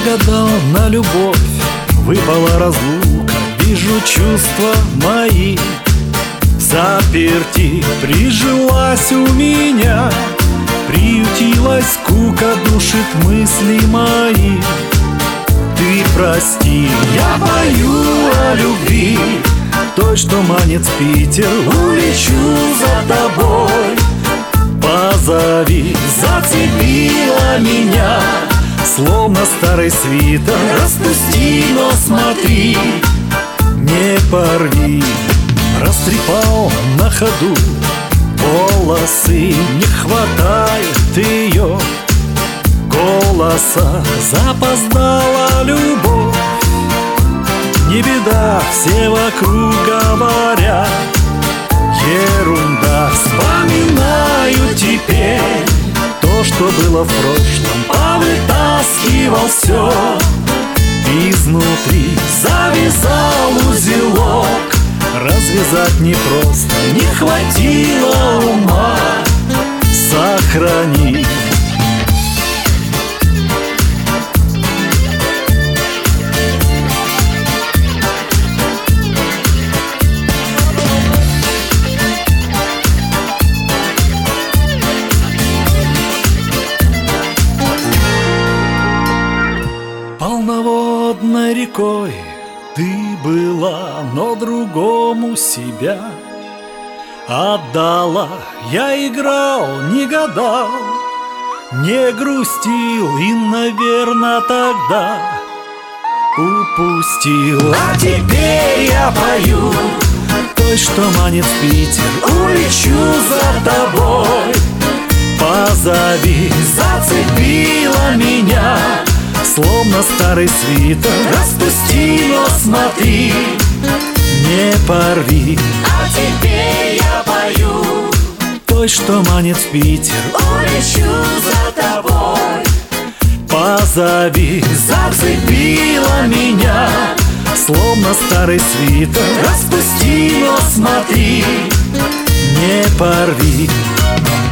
гадал на любовь, выпала разлука. Вижу чувства мои заперти, прижилась у меня, приютилась скука, душит мысли мои. Ты прости, я пою о любви, той, что манит в Питер. Улечу за тобой, позови, зацепила меня, словно старый свитер. Распусти, но смотри, не порви. Растрепал на ходу волосы, не хватает ее голоса. Запоздала любовь, не беда, все вокруг говорят ерунда. Вспоминаю теперь то, что было в прошлом, повытаскивал все изнутри, завязал узелок. Развязать непросто, не хватило ума сохранить. Полноводной рекой ты была, но другому себя отдала. Я играл, не гадал, не грустил и, наверное, тогда упустил. А теперь я пою той, что манит в Питер. Улечу за тобой, позови, зацепила меня, словно старый свитер. Распусти, но смотри, не порви. А теперь я пою той, что манит в Питер. Улечу за тобой, позови, зацепила меня, словно старый свитер. распусти, но смотри, не порви.